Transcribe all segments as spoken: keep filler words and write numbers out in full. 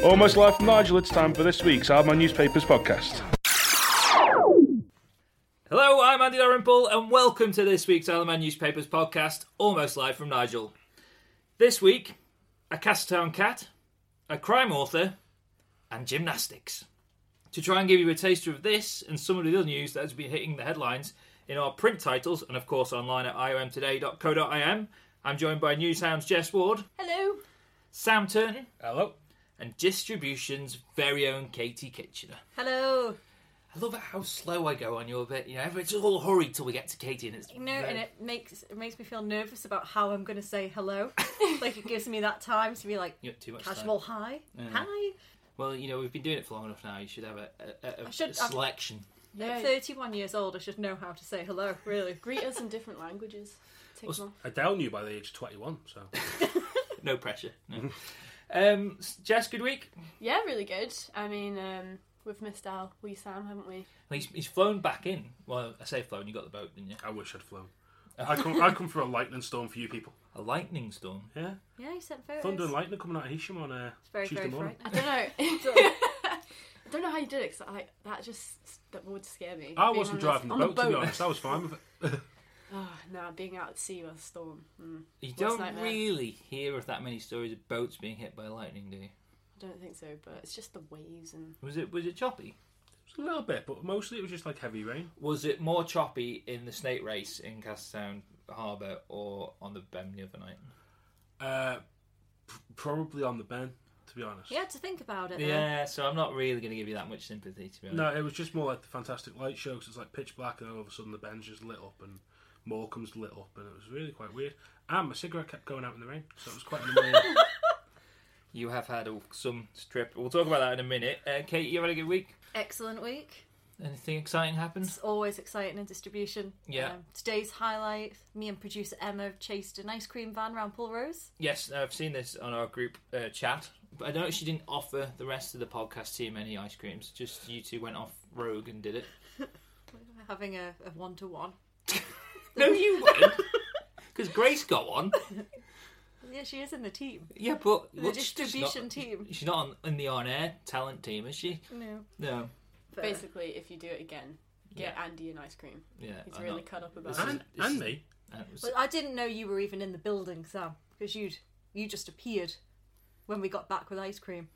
Almost Live from Nigel, it's time for this week's Our Man Newspapers podcast. Hello, I'm Andy Dalrymple, and welcome to this week's Isle of Man Newspapers podcast, Almost Live from Nigel. This week, a Castletown cat, a crime author, and gymnastics. To try and give you a taster of this and some of the other news that has been hitting the headlines in our print titles, and of course online at i o m today dot co dot i m, I'm joined by Newshound's Jess Ward. Hello. Sam Turton. Hello. And Distribution's very own Katie Kitchener. Hello. I love how slow I go on your bit. You know, it's all hurried till we get to Katie, and it's You know, very... and it makes it makes me feel nervous about how I'm going to say hello. Like it gives me that time to be like You got too much casual time. hi, Yeah. hi. Well, you know, we've been doing it for long enough now. You should have a, a, a, I should- a selection. At thirty-one years old, I should know how to say hello. Really, Greet us in different languages. Take them off. Adele knew by the age of twenty-one, so... No pressure. No. um, Jess, good week? Yeah, really good. I mean, um, we've missed our wee Sam, haven't we? Well, he's, he's flown back in. Well, I say flown, you got the boat, didn't you? I wish I'd flown. I come, I come for a lightning storm for you people. A lightning storm. Yeah. yeah, you sent photos. Thunder and lightning coming out of Hisham on uh, It's very, Tuesday very morning. frightening. I don't know. I don't know how you did it, 'cause like, that just that would scare me. I Being wasn't on driving the on boat, to be honest. I was fine with it. Oh, no, being out at sea with a storm. Mm. You Worst don't nightmare. really hear of that many stories of boats being hit by lightning, do you? I don't think so, but it's just the waves and... Was it was it choppy? A little bit, but mostly it was just like heavy rain. Was it more choppy in the snake race in Castletown Harbour or on the Ben the other night? Uh, p- probably on the Ben, to be honest. You had to think about it. Though. Yeah, so I'm not really going to give you that much sympathy, to be honest. No, it was just more like the Fantastic Light show, 'cause it's like pitch black and all of a sudden the Ben's just lit up and Morecambe's lit up, and it was really quite weird. And my cigarette kept going out in the rain, so it was quite annoying. You have had a, some trip. We'll talk about that in a minute. Uh, Kate, you had a good week? Excellent week. Anything exciting happened? It's always exciting in distribution. Yeah. Um, today's highlight: me and producer Emma chased an ice cream van around Pulrose. Yes, I've seen this on our group uh, chat. But I noticed you didn't offer the rest of the podcast team any ice creams. Just you two went off rogue and did it. Having a, a one-to-one. No, you weren't. Because Grace got one. Yeah, she is in the team. Yeah, but The look, she's distribution not- team. She's not on, in the on-air talent team, is she? No. No. But, Basically, if you do it again, get Yeah. Andy an ice cream. Yeah. He's I'm really not- cut up about This it. is- and, this and is- me. uh, it was- But I didn't know you were even in the building, Sam, because you'd you just appeared when we got back with ice cream.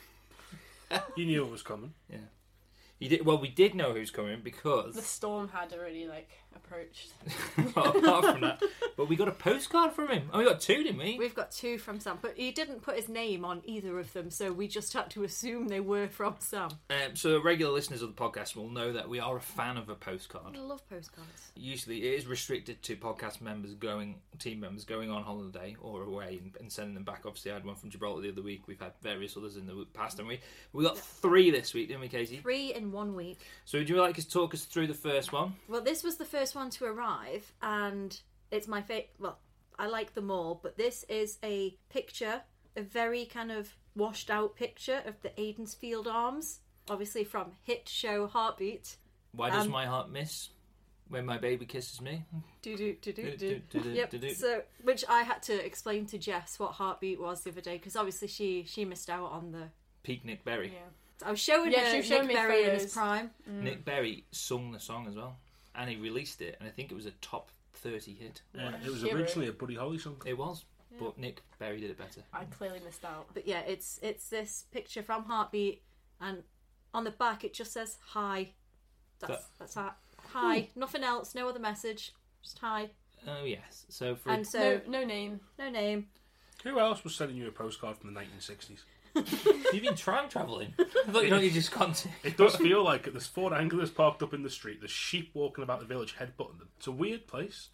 You knew it was coming. yeah. You did, well, we did know who's coming The because, storm had already, like, approached. well, apart from that, but we got a postcard from him. Oh, we got two, didn't we? We've got two from Sam, but he didn't put his name on either of them, so we just had to assume they were from Sam. Um, so regular listeners of the podcast will know that we are a fan of a postcard. I love postcards. Usually it is restricted to podcast members going, team members going on holiday or away and, and sending them back. Obviously I had one from Gibraltar the other week. We've had various others in the past, haven't we? We got three this week, didn't we, Katie? Three in one week. So would you like us to talk us through the first one? Well, this was the first one to arrive, and it's my favourite. Well, I like them all, but this is a picture, a very kind of washed out picture of the Aidensfield Arms, obviously from hit show Heartbeat. Why does Um, my heart miss when my baby kisses me? Do do do do Do, do. do, do, Yep. do, do. So, which I had to explain to Jess what Heartbeat was the other day, because obviously she she missed out on the. Peak Nick Berry. Yeah. I was showing Yeah, her she was showing Nick me Berry in photos. his prime. Nick Berry sung the song as well, and he released it, and I think it was a top thirty hit. Yeah, it was hero. originally a Buddy Holly song. It was, Yeah. but Nick Berry did it better. I clearly missed out. But yeah, it's it's this picture from Heartbeat, and on the back it just says hi. That's That- that's that. Hi. Nothing else. No other message. Just hi. Oh yes. So for And so no, no name. no name. Who else was sending you a postcard from the nineteen sixties? you've been time travelling. I thought you know you just gone to. It does feel like it. There's Ford Anglers parked up in the street. There's sheep walking about the village headbutting them. It's a weird place.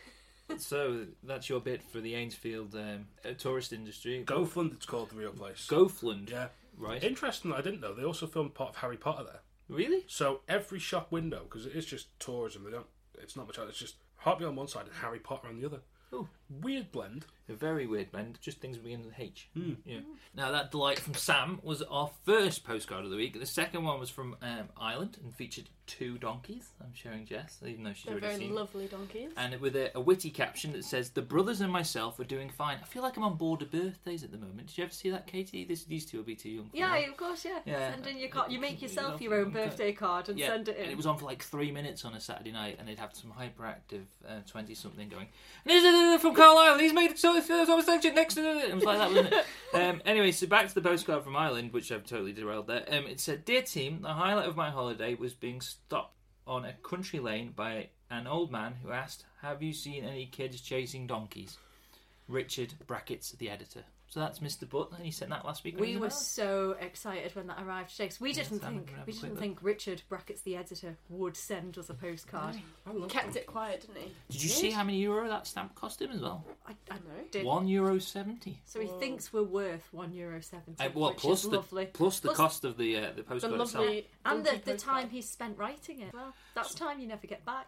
So that's your bit for the Ainsfield um, uh, tourist industry. Goathland, it's called, the real place. Goathland. Yeah. Right. Interesting that I didn't know. They also filmed part of Harry Potter there. Really? So every shop window, because it is just tourism, they don't. It's not much. It's just Heartbeat on one side and Harry Potter on the other. Ooh. Weird blend. A very weird blend, just things begin with H. Mm. Yeah. Now, that delight from Sam was our first postcard of the week. The second one was from um, Ireland and featured two donkeys. I'm showing Jess, even though she's They're already very seen. lovely donkeys. And with a, a witty caption that says, "The brothers and myself are doing fine." I feel like I'm on board of birthdays at the moment. Did you ever see that, Katie? This, these two will be too young for Yeah, that. of course, yeah. Yeah. Send in your card. You make yourself Love- your own okay. birthday card and Yeah, send it in. and it was on for like three minutes on a Saturday night, and they'd have some hyperactive twenty-something going, "This is from Carlisle, he's made it so it's always next to it." It was like that, wasn't it? um, anyway, so back to the postcard from Ireland, which I've totally derailed there. Um, it said, "Dear team, the highlight of my holiday was being stopped on a country lane by an old man who asked, 'Have you seen any kids chasing donkeys?' Richard, brackets, the editor." So that's Mister Butler. He sent that last week. We were so excited when that arrived today. 'Cause we Yes, didn't I'm think gonna have we a quick didn't look. think Richard brackets the editor would send us a postcard. I love Kept them. it quiet, didn't he? Did you see how many euro that stamp cost him as well? I, I No. did. One euro seventy. So he Whoa. thinks we're worth one euro seventy, Uh, well, which plus is the lovely. plus the Plus- cost of the uh, the The postcard itself. lovely And the, donkey the postcard. time he spent writing it. Well, that's time you never get back.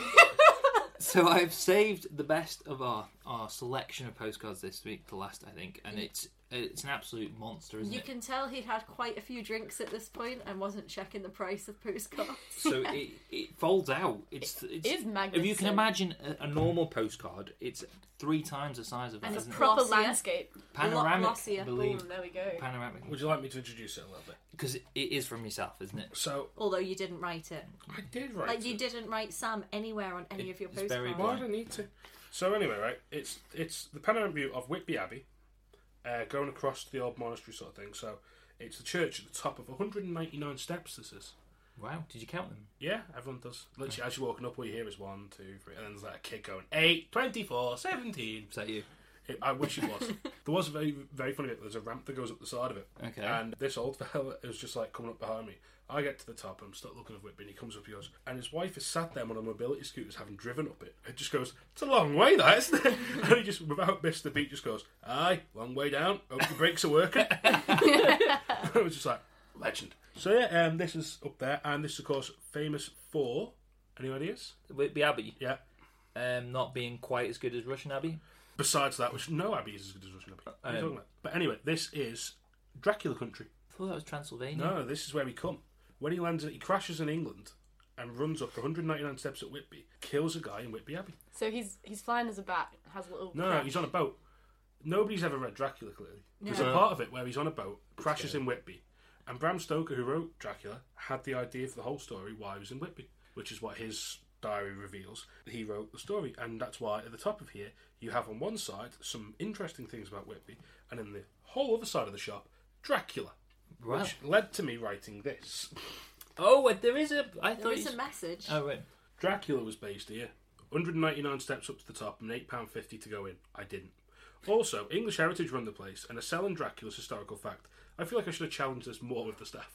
So I've saved the best of our, our selection of postcards this week to last, I think, and it's it's an absolute monster, isn't You it? can tell he'd had quite a few drinks at this point and wasn't checking the price of postcards. So it, it folds out. It's It it's is if you magnificent. can imagine a, a normal postcard, it's three times the size of that, And It's isn't a it? proper Glossier. landscape. Panoramic, glossier. I believe. Boom, there we go. Panoramic, Would you like me to introduce it a little bit? because it, it is from yourself, isn't it? So, Although you didn't write it. I did write Like, you it. didn't write Sam anywhere on any It- of your it's very postcards. Why do I need to? So anyway, right, it's it's the panoramic view of Whitby Abbey, uh, going across the old monastery sort of thing. So it's the church at the top of one hundred ninety-nine steps, this is. Wow, did you count them? Yeah, everyone does. Literally, as you're walking up, all you hear is one, two, three, and then there's like a kid going, eight, twenty-four, seventeen. Is that you? It, I wish it was. There was a very, very funny bit. There's a ramp that goes up the side of it. Okay. And this old fella is just like coming up behind me. I get to the top, I'm stuck looking at Whitby, and he comes up, he goes, and his wife is sat there on a mobility scooter, having driven up it. It just goes, it's a long way, that, isn't it? And he just, without missing the beat, just goes, aye, long way down, hope the brakes are working. I was just like, legend. So yeah, um, this is up there, and this is, of course, famous for, any ideas? Whitby Abbey, Yeah. um, not being quite as good as Russian Abbey. Besides that, which no Abbey is as good as Russian Abbey. What are you Um, talking about? But anyway, this is Dracula country. I thought that was Transylvania. No, this is where we come. When he lands, he crashes in England and runs up one hundred ninety-nine steps at Whitby, kills a guy in Whitby Abbey. So he's he's flying as a bat, has a little. No, no, crash. he's on a boat. Nobody's ever read Dracula, clearly. There's No. a part of it where he's on a boat, crashes in Whitby, and Bram Stoker, who wrote Dracula, had the idea for the whole story why he was in Whitby, which is what his diary reveals. He wrote the story, and that's why at the top of here, you have on one side some interesting things about Whitby, and in the whole other side of the shop, Dracula. Wow. Which led to me writing this. Oh, wait, there is a. I There thought is you- a message. Oh, right. Dracula was based here. one hundred ninety-nine steps up to the top and eight pounds fifty to go in. I didn't. Also, English Heritage run the place and are selling Dracula's historical fact. I feel like I should have challenged this more with the staff.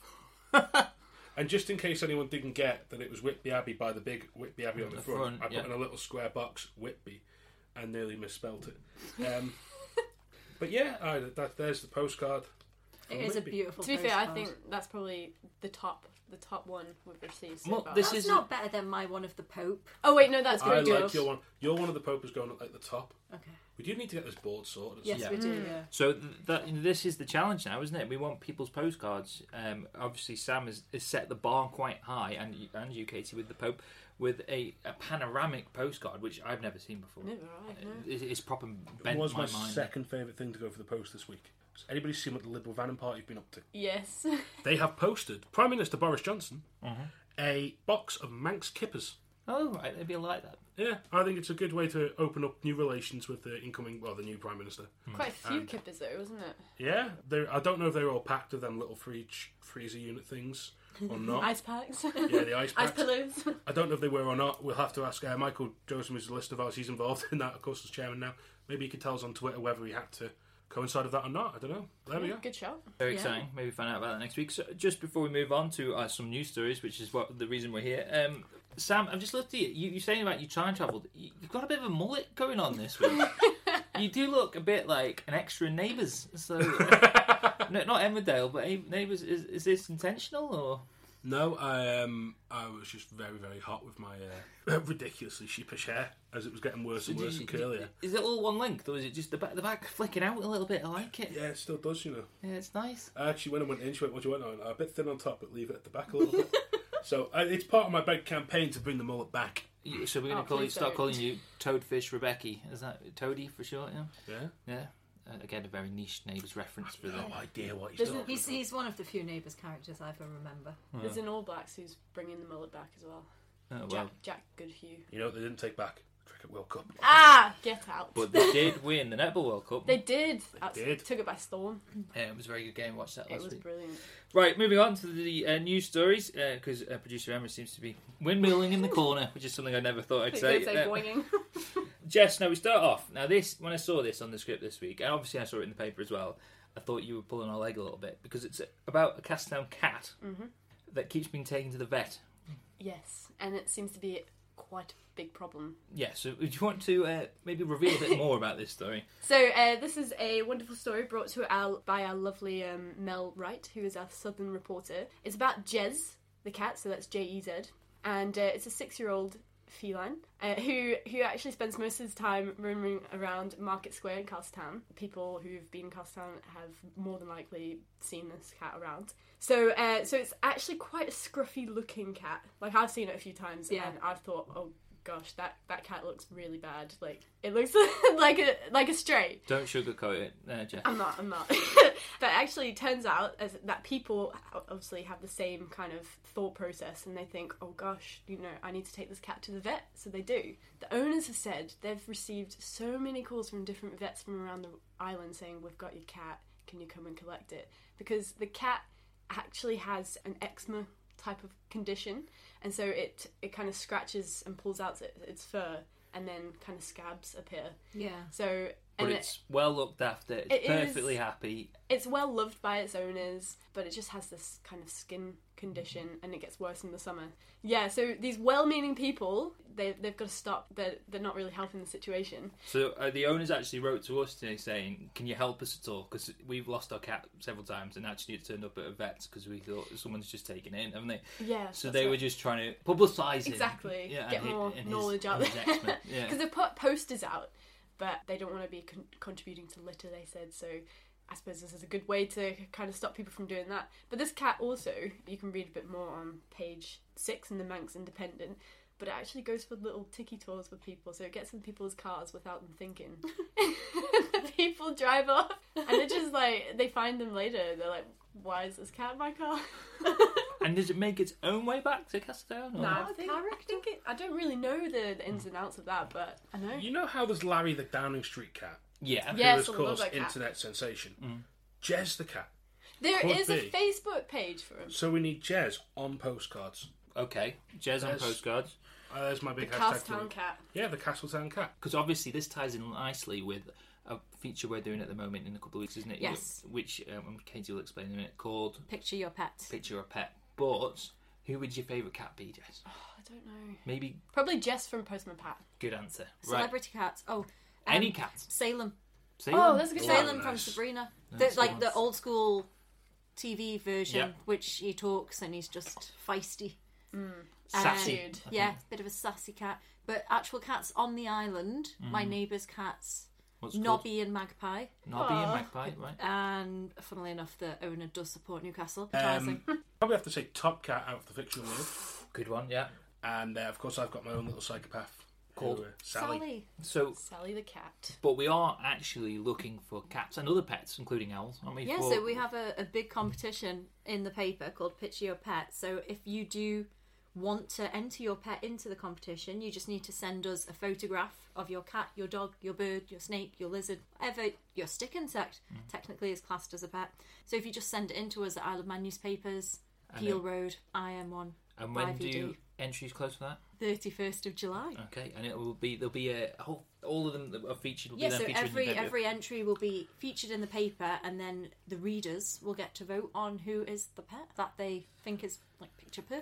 And just in case anyone didn't get that it was Whitby Abbey by the big Whitby Abbey on the, The front, front, I put yeah. in a little square box, Whitby, and nearly misspelt it. Um, but yeah, I, that, there's the postcard. It from is a Whitby. beautiful To be fair, I postcard. think that's probably the top the top one we've received so Well, far. this That's is not better than my one of the Pope. Oh wait, no, that's I good. like Josh. your one. Your one of the Pope is going up at the top. Okay. We do need to get this board sorted. at Yes, some we point. do, yeah. So th- that this is the challenge now, isn't it? We want people's postcards. Um, obviously, Sam has, has set the bar quite high, and you- and you, Katie, with the Pope, with a, a panoramic postcard, which I've never seen before. Never, right, no. It- It's proper It bent was my, my mind. second favourite thing to go for the post this week. Has anybody seen what the Liberal Vanning Party have been up to? Yes. They have posted Prime Minister Boris Johnson Mhm. a box of Manx kippers. Oh, right, they'd be like that. Yeah, I think it's a good way to open up new relations with the incoming, well, the new Prime Minister. Quite a few And- kippers though, wasn't it? Yeah, they're- I don't know if they're all packed with them little fridge freezer unit things or not. Ice packs. Yeah, the ice Ice packs. pillows. I don't know if they were or not. We'll have to ask uh, Michael Joseph, who's the list of ours. He's involved in that, of course, as chairman now. Maybe he could tell us on Twitter whether he had to coincide with that or not. I don't know. There we go. Good shout. Very Yeah. exciting. Maybe find out about that next week. So just before we move on to uh, some news stories, which is what the reason we're here. Um, Sam, I've just looked at you. you. You're saying about you time travelled. You- You've got a bit of a mullet going on this week. You do look a bit like an extra in Neighbours. So, uh, no, not Emmerdale, but Neighbours. Is, is this intentional or? No, I um, I was just very, very hot with my uh, ridiculously sheepish hair as it was getting worse So and do worse you- and curlier. Is it all one length, or is it just the back, the back flicking out a little bit? I like it. Yeah, it still does, you know. Yeah, it's nice. I actually, when I went in, she went, "What do you want?" I went, "A bit thin on top, but leave it at the back a little bit." So uh, it's part of my big campaign to bring the mullet back. You- So we're going to Oh, call you, please start don't. calling you Toadfish Rebecca. Is that Toady for short? Yeah. Yeah. Yeah. Uh, again, a very niche Neighbours reference for the. No idea what he's There's talking He's, about. he's one of the few Neighbours characters I ever remember. There's an All Blacks who's bringing the mullet back as well. Oh, well. Jack, Jack Goodhue. You know what they didn't take back? Cricket World Cup. Ah, get out. But they did win the Netball World Cup. They did. That's, did. Took it by storm. Yeah, it was a very good game. Watched that It last was week. brilliant. Right, moving on to the uh, news stories, because uh, producer Emma seems to be windmilling in the corner, which is something I never thought I'd I say. was gonna say Uh, boinging. Jess, now we start off. Now this, when I saw this on the script this week, and obviously I saw it in the paper as well, I thought you were pulling our leg a little bit, because it's about a cast down cat Mhm. that keeps being taken to the vet. Yes, and it seems to be quite a big problem. Yeah, so do you want to uh, maybe reveal a bit more about this story? So uh, this is a wonderful story brought to our by our lovely um, Mel Wright, who is our southern reporter. It's about Jez, the cat, so that's J E Z, and uh, it's a six-year-old feline uh, who who actually spends most of his time roaming around Market Square in Castletown. People who've been in Castletown have more than likely seen this cat around. So uh, so it's actually quite a scruffy-looking cat. Like, I've seen it a few times, Yeah. and I've thought, oh gosh, that, that cat looks really bad. Like, it looks like a like a stray. Don't sugarcoat it, uh, Jeff. I'm not, I'm not. But actually, it turns out as, that people obviously have the same kind of thought process, and they think, oh gosh, you know, I need to take this cat to the vet. So they do. The owners have said they've received so many calls from different vets from around the island saying, we've got your cat, can you come and collect it? Because the cat actually has an eczema type of condition, and so it, it kind of scratches and pulls out its, its fur, and then kind of scabs appear. Yeah. So, But and it's well looked after, it's It is- perfectly happy. it's well loved by its owners, but it just has this kind of skin condition, and it gets worse in the summer. Yeah, so these well-meaning people, they, they've got to stop. They're, they're not really helping the situation. So uh, the owners actually wrote to us today saying, can you help us at all? Because we've lost our cat several times, and actually it turned up at a vet's because we thought someone's just taken it in, haven't they? Yeah. So that's they right. were just trying to publicise it. Exactly. Yeah, Get and hi- more and his- knowledge out and his there. eczema, yeah. Because they put posters out, but they don't want to be con- contributing to litter, they said. So I suppose this is a good way to kind of stop people from doing that. But this cat also, you can read a bit more on page six in the Manx Independent, but it actually goes for little tiki tours with people, so it gets in people's cars without them thinking. The people drive off, and they're just like, they find them later, they're like, why is this cat in my car? And does it make its own way back to Castletown? or- No, I think, I think it, I don't really know the, the ins and outs of that, but I know. You know how there's Larry the Downing Street cat, Yeah. Yeah. who Yes, has I love caused that cat. internet sensation? Mm. Jez the cat. There Could is a be. Facebook page for him. So we need Jez on postcards. Okay. Jez on There's- postcards. Uh, there's my The big hashtag. for Castletown it. cat. Yeah, the Castletown cat. Because obviously this ties in nicely with a feature we're doing at the moment in a couple of weeks, isn't it? Yes. Which um, Katie will explain in a minute, called Picture your pet. Picture a Pet. But who would your favourite cat be, Jess? Oh, I don't know. Maybe Probably Jess from Postman Pat. good answer. Right. Celebrity cats. Oh, um, Any cat. Salem. Salem? Oh, that's a good Oh, shout. Salem nice. from Sabrina. That's The, like nice. the old school T V version, Yeah. which he talks and he's just feisty. Sassy. Attitude. I Yeah, think. bit of a sassy cat. But actual cats on the island, my neighbour's cats, What's it Nobby and Magpie. called? Nobby and Aw. Magpie, right? And funnily enough, the owner does support Newcastle. Um, Advertising. probably have to say Top Cat out of the fictional world. Good one, yeah. And uh, of course, I've got my own little psychopath Called? who, uh, Sally. Sally. So, Sally the cat. but we are actually looking for cats and other pets, including owls, aren't we? Yeah, for... so we have a, a big competition in the paper called Picture Your Pet. So if you do want to enter your pet into the competition, you just need to send us a photograph of your cat, your dog, your bird, your snake, your lizard, whatever your stick insect technically is classed as a pet. So if you just send it in to us at Isle of Man Newspapers, And Peel then- Road, I M one, And when five do E D. you entries close for that? thirty-first of July. Okay, and it will be there'll be a whole all of them that are featured. Will Yeah, be then so featured every in the paper. every entry will be featured in the paper, and then the readers will get to vote on who is the pet that they think is like picture perfect.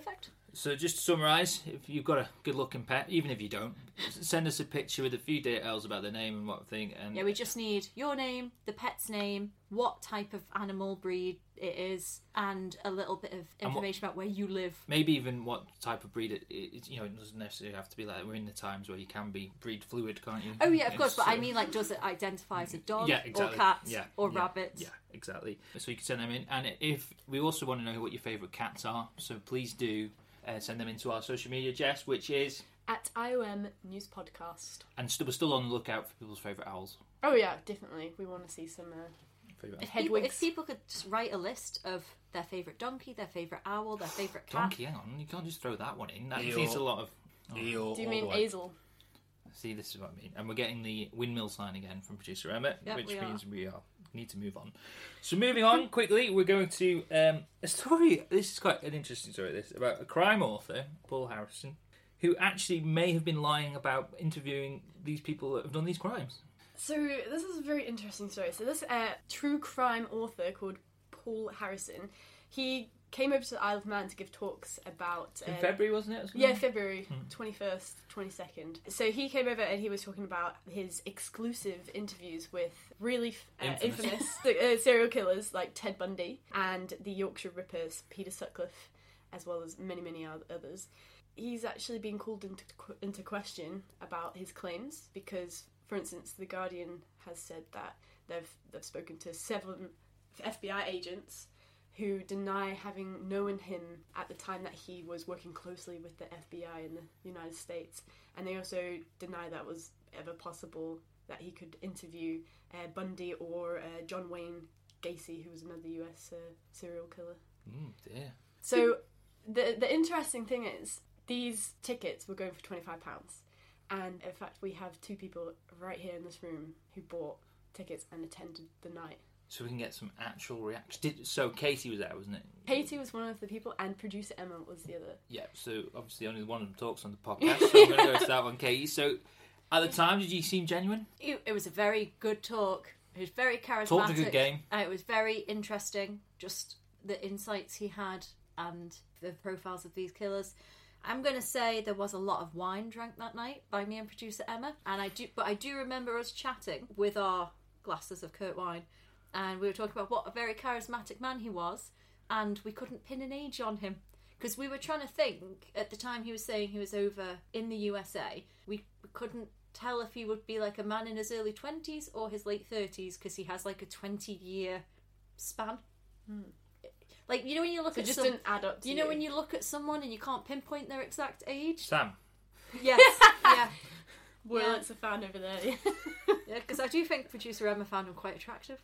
So just to summarise, if you've got a good-looking pet, even if you don't, send us a picture with a few details about their name and what thing. And Yeah, we just need your name, the pet's name, what type of animal breed it is, and a little bit of information about where you live. maybe even what type of breed it is. You know, it doesn't necessarily have to be like, we're in the times where you can be breed fluid, can't you? Oh yeah, of course, It's, but I uh, mean, like, does it identify as a dog Yeah, exactly. or cat Yeah, or yeah, rabbit? Yeah, exactly. So you can send them in, and if we also want to know what your favourite cats are, so please do uh, send them into our social media, Jess, which is, At I O M News Podcast. and st- we're still on the lookout for people's favourite owls. Oh yeah, definitely. We want to see some uh, Favourite If people, Hedwigs. if people could just write a list of their favourite donkey, their favourite owl, their favourite cat. donkey. Hang on, you can't just throw that one in. That Eeyore. needs a lot of. Oh, Eeyore Do you all mean the way. Azel? see, this is what I mean. And we're getting the windmill sign again from producer Emma, Yep, which we are. means we are need to move on. So moving on quickly, we're going to um, a story. This is quite an interesting story. This about a crime author, Paul Harrison, who actually may have been lying about interviewing these people that have done these crimes. So this is a very interesting story. So this uh, true crime author called Paul Harrison, he came over to the Isle of Man to give talks about... In um, February, wasn't it? Yeah, February twenty-first, twenty-second. So he came over and he was talking about his exclusive interviews with really uh, Infamous. infamous uh, serial killers like Ted Bundy and the Yorkshire Rippers, Peter Sutcliffe, as well as many, many oth- others. He's actually been called into into question about his claims because, for instance, The Guardian has said that they've they've spoken to seven F B I agents who deny having known him at the time that he was working closely with the F B I in the United States. And they also deny that was ever possible, that he could interview uh, Bundy or uh, John Wayne Gacy, who was another U S uh, serial killer. Mm, dear. So the the interesting thing is, these tickets were going for twenty-five pounds. And in fact, we have two people right here in this room who bought tickets and attended the night. So we can get some actual reaction. Did, so Katie was there, wasn't it? Katie was one of the people, and producer Emma was the other. Yeah, so obviously only one of them talks on the podcast, so I'm going to go to that one, Katie. So at the time, did you seem genuine? It, it was a very good talk. It was very charismatic. Talked a good game. Uh, it was very interesting. Just the insights he had and the profiles of these killers. I'm going to say there was a lot of wine drank that night by me and producer Emma, and I do, but I do remember us chatting with our glasses of Kurt wine, and we were talking about what a very charismatic man he was, and we couldn't pin an age on him because we were trying to think at the time he was saying he was over in the U S A. We couldn't tell if he would be like a man in his early twenties or his late thirties because he has like a twenty year span. Hmm. Like, you know when you look So at it just some, didn't add up to you know when you look at someone and you can't pinpoint their exact age? Sam. Yes, yeah. Well, Yeah. it's a fan over there. Yeah, because I do think producer Emma found him quite attractive.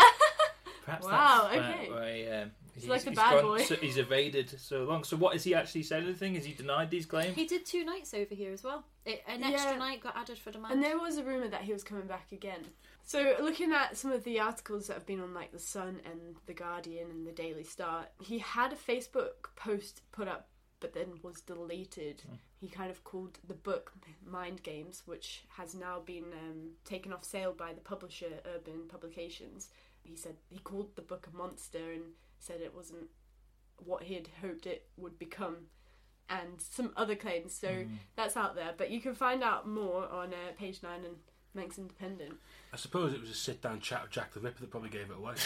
Perhaps Wow, that's okay. why, why, um, He's like the bad gone, boy. So he's evaded so long. So what, has he actually said anything? Has he denied these claims? He did two nights over here as well. It, an extra Yeah. night got added for demand. And there was a rumour that he was coming back again. So looking at some of the articles that have been on like The Sun and The Guardian and The Daily Star, he had a Facebook post put up but then was deleted. Mm. He kind of called the book Mind Games, which has now been um, taken off sale by the publisher Urban Publications. He said he called the book a monster and said it wasn't what he had hoped it would become, and some other claims. So Mm. that's out there, but you can find out more on uh, page nine and Manx Independent. I suppose it was a sit-down chat with Jack the Ripper that probably gave it away.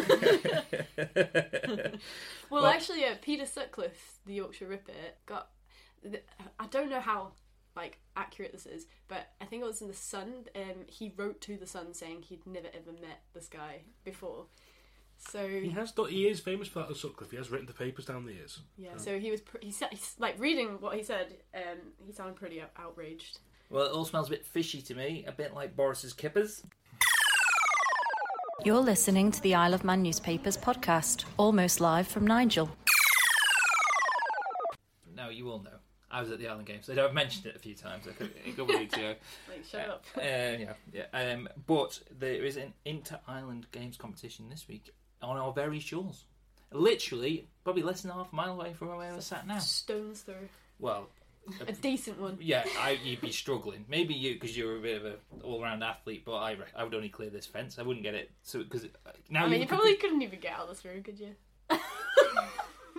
Well, Well- actually, uh, Peter Sutcliffe, the Yorkshire Ripper, got. The, I don't know how like accurate this is, but I think it was in the Sun. Um, he wrote to the Sun saying he'd never ever met this guy before. So He has done, he is famous for that as Sutcliffe. He has written the papers down the years. yeah, so he was. Pr- he said, he's, like reading what he said. Um, he sounded pretty out- outraged. Well, it all smells a bit fishy to me, a bit like Boris's kippers. You're listening to the Isle of Man Newspapers podcast, almost live from Nigel. Now, you all know, I was at the Island Games. I've mentioned it a few times, a couple of weeks ago. Like, shut up. Uh, yeah, yeah. Um, but there is an inter-island games competition this week on our very shores. Literally, probably less than half a mile away from where we're sat now. Stones through. Well, A decent one. yeah, I, you'd be struggling. Maybe you, because you're a bit of an all-round athlete. But I, re- I would only clear this fence. I wouldn't get it. So because now I mean, you could probably couldn't even get out of this room, could you?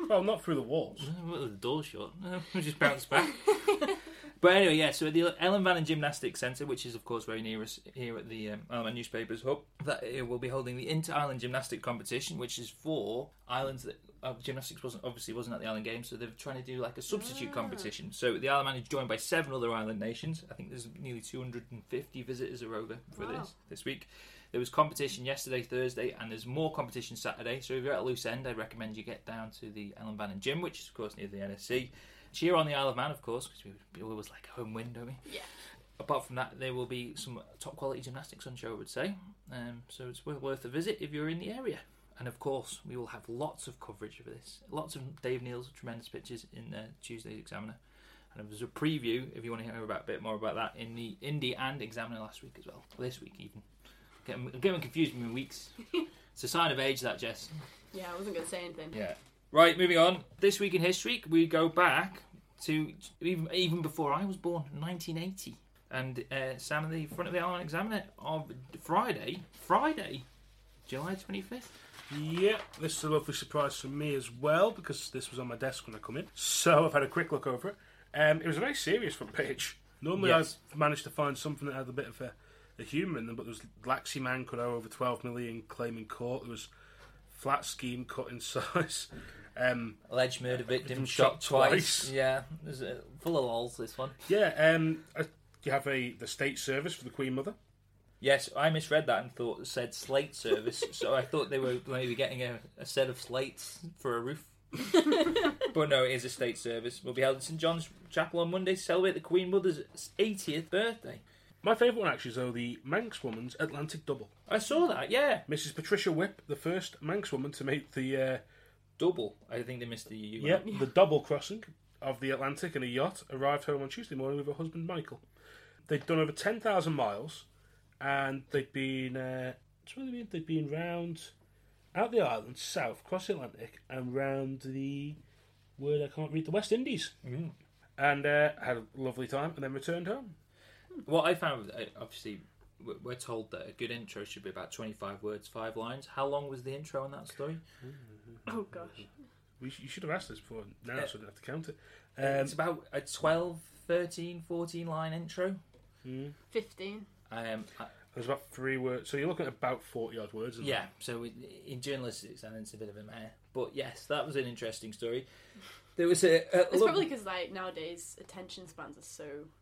Well, not through the walls. Well, the door's shut. We just bounced back. But anyway, yeah, so at the Ellen Vannon Gymnastics Centre, which is, of course, very near us here at the um, Isle of Man Newspapers Hub, that it will be holding the Inter-Island Gymnastic Competition, which is for islands that uh, gymnastics wasn't obviously wasn't at the Island Games, so they're trying to do like a substitute Ah. competition. So the Isle of Man is joined by seven other island nations. I think there's nearly two hundred fifty visitors are over for Wow. this this week. There was competition yesterday, Thursday, and there's more competition Saturday. So if you're at a loose end, I'd recommend you get down to the Ellen Vannon Gym, which is, of course, near the N S C. Cheer on the Isle of Man, of course, because we, we always like a home win, don't we? Yeah. Apart from that, there will be some top quality gymnastics on show, I would say. Um, so it's well worth a visit if you're in the area. And of course, we will have lots of coverage of this. Lots of Dave Neal's tremendous pictures in uh, Tuesday's Examiner. And there's a preview, if you want to hear about a bit more about that, in the Indie and Examiner last week as well. This week, even. Getting, I'm getting confused with my weeks. It's a sign of age, that, Jess. Yeah, I wasn't going to say anything. Yeah. Right, moving on. This week in history, we go back to even even before I was born, nineteen eighty. And uh, Sam at the front of the Isle of Man Examiner of Friday, Friday, July twenty-fifth. Yeah, this is a lovely surprise for me as well, because this was on my desk when I come in. So I've had a quick look over it. Um, it was a very serious front page. Normally Yes. I've managed to find something that had a bit of a, a humour in them, but there was Laxi Man could owe over twelve million claim in court. There was flat scheme cut in size. Um, Alleged murder victim Victim shot, shot twice. twice. Yeah, there's a, full of lols, this one. yeah, um, uh, you have a the state service for the Queen Mother. Yes, I misread that and thought it said slate service, so I thought they were maybe getting a, a set of slates for a roof. But no, it is a state service. We'll be held at St John's Chapel on Monday to celebrate the Queen Mother's eightieth birthday. My favourite one actually is though the Manx woman's Atlantic double. I saw that, yeah. Missus Patricia Whip, the first Manx woman to make the uh, Double. I think they missed the U. yeah the double crossing of the Atlantic in a yacht, arrived home on Tuesday morning with her husband Michael. They'd done over ten thousand miles, and they'd been uh, what's what they been? They'd been round out the island, south, across the Atlantic, and round the word I can't read the West Indies, Mm. and uh, had a lovely time, and then returned home. What I found, uh, obviously, we're- we're told that a good intro should be about twenty-five words, five lines. How long was the intro on that story? Oh, gosh. We sh- you should have asked this before now, Yeah. so I didn't have to count it. it's Um, about a twelve, thirteen, fourteen line intro. mm, fifteen. Um, I- there's about three words, so you're looking at about forty odd words. Isn't yeah, so it, in journalistics, and it's a bit of a meh. But yes, that was an interesting story. There was a, a It's look- probably because, like, nowadays attention spans are so,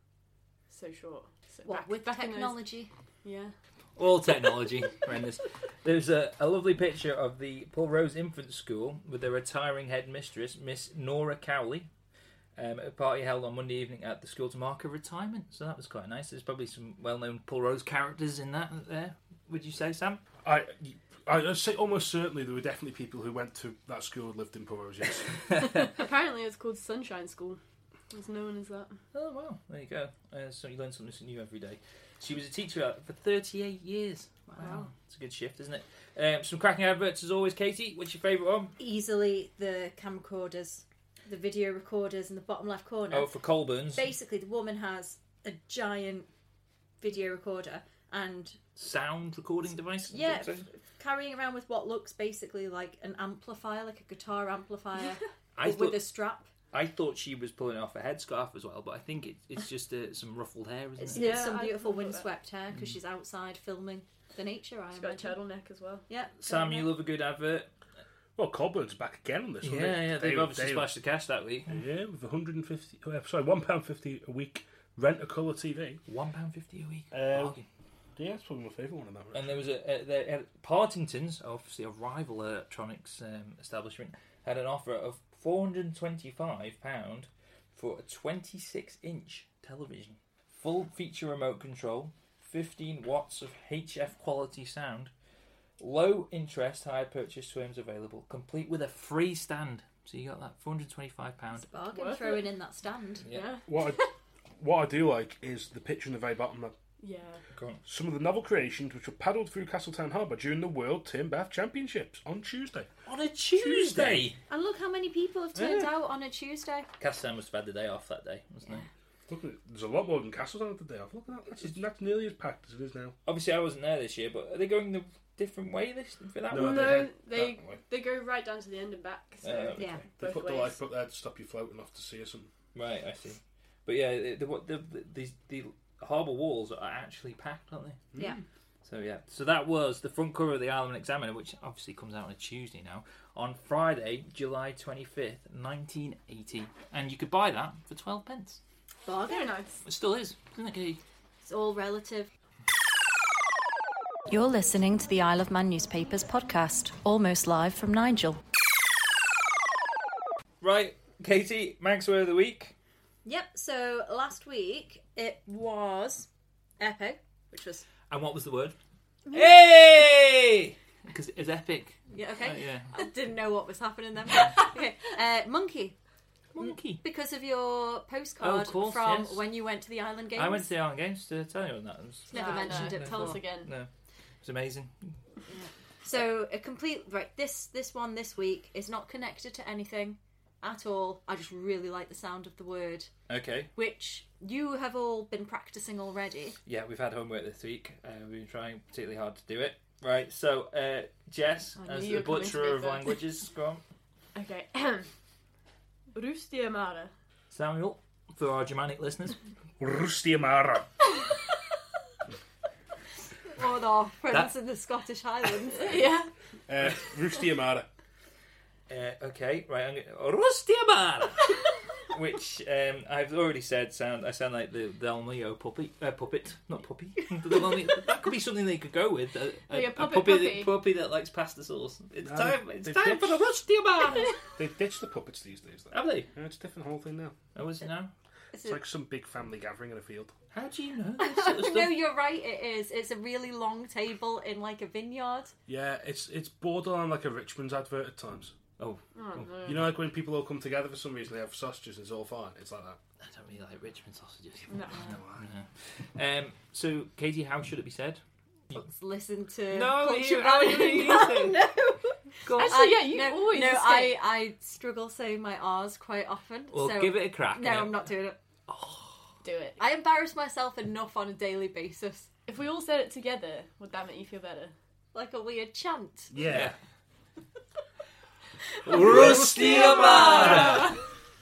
so short. So What, back, with back in those- technology? Yeah. all technology, horrendous. There's a, a lovely picture of the Paul Rose Infant School with their retiring headmistress, Miss Nora Cowley. Um, at a party held on Monday evening at the school to mark her retirement. So that was quite nice. There's probably some well-known Paul Rose characters in that there. Would you say, Sam? I, I'd say almost certainly there were definitely people who went to that school and lived in Porros, yes. Apparently it's called Sunshine School. It's known as that. Oh, well, there you go. Uh, so you learn something new every day. She was a teacher for thirty-eight years. Wow. It's a good shift, isn't it? Um, some cracking adverts as always, Katie. What's your favourite one? Easily the camcorders, the video recorders in the bottom left corner. Oh, for Colburn's. Basically, the woman has a giant video recorder and Sound recording device? I yeah, think so. f- carrying around with what looks basically like an amplifier, like a guitar amplifier, I but with thought, a strap. I thought she was pulling off a headscarf as well, but I think it, it's just uh, some ruffled hair, isn't It's, it? Yeah, it's some I beautiful thought that. windswept hair because she's outside filming the nature. I She's got a imagine. turtleneck as well. Yeah. Sam, turtleneck. you love a good advert. Well, Colburn's back again on this one. Yeah, yeah, they've They- obviously they- splashed the cash that week. Yeah, with one hundred fifty, uh, sorry, one pound fifty a week, rent a colour T V. one pound fifty a week. Um, Bargain. Yeah, that's probably my favourite one of that one. And there was a, a they had Partington's, obviously a rival electronics um, establishment, had an offer of four hundred and twenty-five pound for a twenty-six inch television, full feature remote control, fifteen watts of H F quality sound, low interest hire purchase terms available, complete with a free stand. So you got that four hundred and twenty-five pound. It's a bargain Worth throwing in that stand. Yeah. Yeah. What I, what I do like is the picture in the very bottom. That Yeah. Go on. some of the novel creations which were paddled through Castletown Harbour during the World Tim Bath Championships on Tuesday. On a Tuesday. And look how many people have turned Yeah. out on a Tuesday. Castan must have had the day off that day, wasn't he? Look at it, there's a lot more than Castletown today off. Look at that. That's, that's nearly as packed as it is now. Obviously, I wasn't there this year, but are they going the different way this for that No, one? they No, head they that way. they go right down to the end and back. So Uh, okay. Yeah. They both put the ways. life up there to stop you floating off to sea or something. Right, I see. But yeah, the the, the, the, the, the harbour walls are actually packed, aren't they? Yeah. So yeah, so that was the front cover of the Island Examiner, which obviously comes out on a Tuesday now, on Friday, July twenty-fifth, nineteen eighty, and you could buy that for twelve pence. Bargain. Very nice. It still is, isn't it, Katie? It's all relative. You're listening to the Isle of Man Newspapers podcast, almost live from Nigel. Right, Katie, Manx Word of the Week. Yep, so last week it was epic, which was... And what was the word? Hey! Because it's epic. Yeah, okay. Uh, yeah. I didn't know what was happening then. Okay, uh, monkey. Monkey. Because of your postcard Oh, of course, from yes. when you went to the Island Games. I went to the Island Games to tell you on that. It was, Never No, mentioned no, it Tell before. us again. no, it was amazing. So a complete right. This this one this week is not connected to anything at all. I just really like the sound of the word, Okay. which you have all been practicing already. Yeah, we've had homework this week. Uh, we've been trying particularly hard to do it. Right, so uh, Jess, I knew as you the were coming to butcher me of first. languages, go on. Okay. Rustiamara. Samuel, for our Germanic listeners. Rusty Amara. Or our friends That- in the Scottish Highlands. Yeah. Uh, Rusty Amara. Uh, okay, right, I'm gonna... Rustiamara! Which um, I've already said sound. I sound like the the Elmio puppy, uh, puppet, not puppy. The Elmio- that could be something they could go with. A, a, Like a a puppet puppy, puppy. That, puppy that likes pasta sauce. It's No, time. they- It's they've time for the ditched- Rustiamara. They've ditched the puppets these days, though. Have they? Yeah, it's a different whole thing now. Oh, is it now? It's like some big family gathering in a field. How do you know this sort of No, stuff? you're right. It is. It's a really long table in like a vineyard. Yeah, it's it's borderline like a Richmond's advert at times. Oh, Oh, no. You know, like when people all come together for some reason, they have sausages and it's all fine. It's like that. I don't really like Richmond sausages. No. No. Um, so, Katie, how should it be said? Let's listen to No, Culture you- oh, you Valley. need No, to. no. Go on. Actually, yeah, you no, always no. escape. I I struggle saying my R's quite often. Well, so give it a crack. no, innit? I'm not doing it. Do it. I embarrass myself enough on a daily basis, If we all said it together, would that make you feel better? like a weird chant. Yeah. Rustiamara!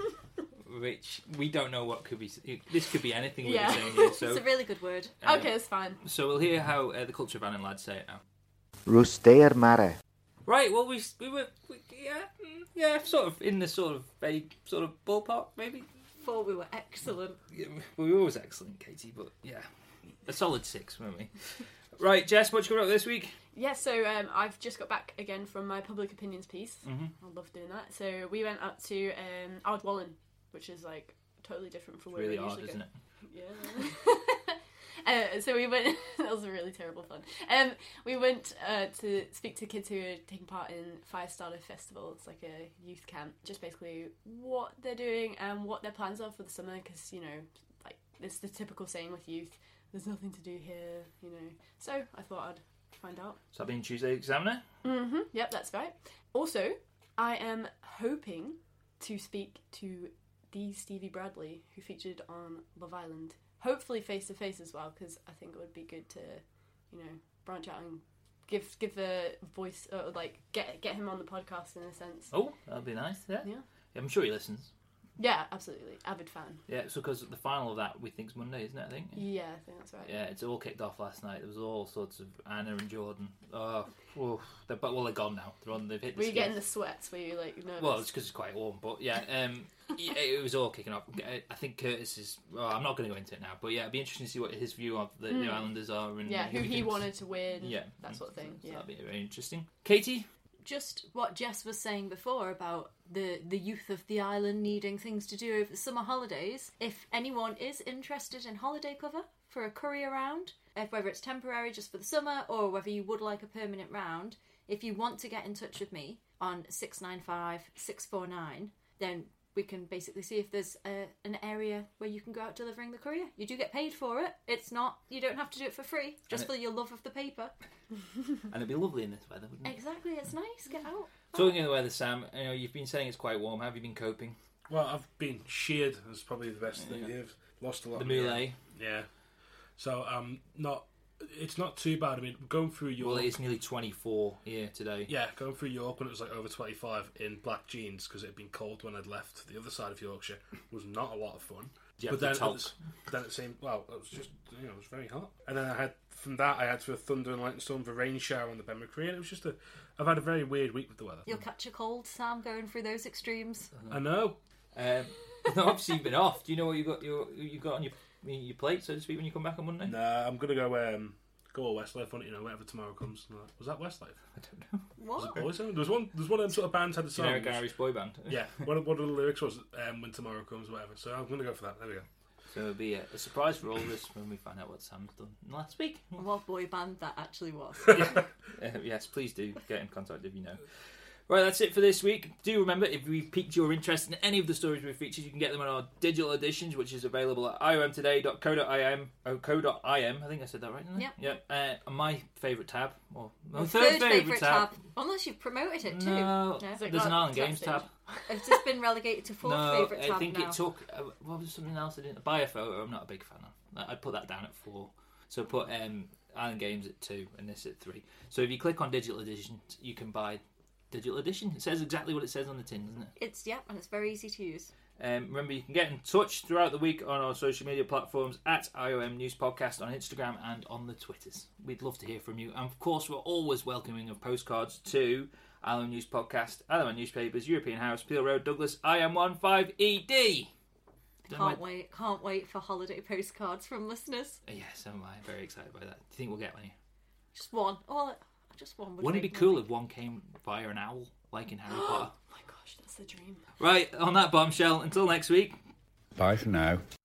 Which we don't know what could be. This could be anything we Yeah. were saying here. It's So, a really good word. uh, Okay, that's fine. so we'll hear how uh, the Culture Van and lads say it now. Rusteir Mare. Right. Well, we we were we, yeah mm, yeah sort of in the sort of vague sort of ballpark maybe. Thought we were excellent. Yeah, we were always excellent, Katie, but yeah, a solid six, weren't we? Right, Jess, what you got up this week? Yeah, so um, I've just got back again from my public opinions piece. Mhm. I love doing that. So we went up to um, Ardwallen, which is like totally different from It's where really we hard, usually isn't go. it? Yeah. uh, so we went. That was really terrible fun. Um, we went uh, to speak to kids who are taking part in Firestarter Festival. It's like a youth camp. Just basically what they're doing and what their plans are for the summer. Because you know, like it's the typical saying with youth. There's nothing to do here, you know. So I thought I'd find out. So that being Tuesday Examiner. Mm-hmm. Yep, that's right. Also, I am hoping to speak to the Stevie Bradley who featured on Love Island. Hopefully face to face as well, because I think it would be good to, you know, branch out and give give a voice, uh, like get get him on the podcast in a sense. Oh, that'd be nice. Yeah. Yeah. I'm sure he listens. Yeah, absolutely, avid fan. Yeah, so because the final of that we think's Monday, isn't it? I think. Yeah, I think that's right. Yeah, it's all kicked off last night. There was all sorts of Anna and Jordan. Oh, oof. They're, but well, they're gone now. They're on. They've hit. The Were you skiff. getting the sweats? Were you like nervous? Well, it's because it's quite warm, but yeah, um, yeah, it was all kicking off. I think Curtis is. Well, I'm not going to go into it now, but yeah, it'd be interesting to see what his view of the, Mm. the Islanders are and yeah, who he thinks- wanted to win. Yeah, that sort of thing. So Yeah. that'd be very interesting. Katie, Just what Jess was saying before about the, the youth of the island needing things to do over the summer holidays. If anyone is interested in holiday cover for a curry round, if whether it's temporary just for the summer or whether you would like a permanent round, if you want to get in touch with me on six nine five, six four nine, then we can basically see if there's a, an area where you can go out delivering the courier. You do get paid for it. It's not, you don't have to do it for free, just And for your love of the paper. and it'd be lovely in this weather, wouldn't it? Exactly, it's nice, get out. Talking of the weather, Sam, you know you've been saying it's quite warm. How have you been coping? Well, I've been sheared. That's probably the best thing. Yeah. You've lost a lot. The of hair. mullet. Yeah. So I'm not It's not too bad. I mean, going through York. Well, it's nearly twenty-four here today. Yeah, going through York when it was like over twenty-five in black jeans because it had been cold when I'd left the other side of Yorkshire was not a lot of fun. Do you but have then, to talk? it was, then it seemed well. It was just you know it was very hot. And then I had from that I had to a thunder and lightning storm, a rain shower on the Ben McCree, and it was just a. I've had a very weird week with the weather. You'll catch a cold, Sam, going through those extremes. I know. Um, no, obviously you've been off. Do you know what you got? Your you got on your your plate, so to speak, when you come back on Monday? Nah, I'm gonna go. Um, Go all Westlife, won't you know, whenever tomorrow comes. Was that Westlife? I don't know. Was What? it Boyzone? There was one. There was one of them sort of bands had a song. Generic Irish boy band. Yeah, one of, one of the lyrics was um, "When tomorrow comes," or whatever. So I'm going to go for that. There we go. So it'll be a, a surprise for all of us when we find out what Sam's done last week. What boy band that actually was. Uh, yes, please do get in contact if you know. Right, that's it for this week. Do remember, if we've piqued your interest in any of the stories we've featured, you can get them on our digital editions, which is available at i o m today dot co dot i m. Oh, co.im. I think I said that right, didn't I? Yeah. Yeah. Uh, my favourite tab, or my Your third, third favourite favourite tab. tab. Unless you've promoted it too. No, Yeah. Is it there's an got Island tab Games stage? tab. It's just been relegated to fourth No, favourite I tab think now. it took. Uh, what was something else I didn't? Buy a photo. I'm not a big fan of. I'd put that down at four. So put um, Island Games at two and this at three. So if you click on digital edition, you can buy digital edition. It says exactly what it says on the tin, doesn't it? It's yeah, and it's very easy to use. Um, remember, you can get in touch throughout the week on our social media platforms at I O M News Podcast on Instagram and on the Twitters. We'd love to hear from you. And of course, we're always welcoming of postcards to I O M News Podcast, I O M Newspapers, European House, Peel Road, Douglas, I M one five E D. Don't Can't mind- wait, can't wait for holiday postcards from listeners. Yes, am I. Very excited by that. Do you think we'll get any? Just one. Oh, just one. Would Wouldn't it be make cool me- if one came via an owl, like in Harry Potter? Oh my gosh, that's the dream. Right, on that bombshell, until next week. Bye for now.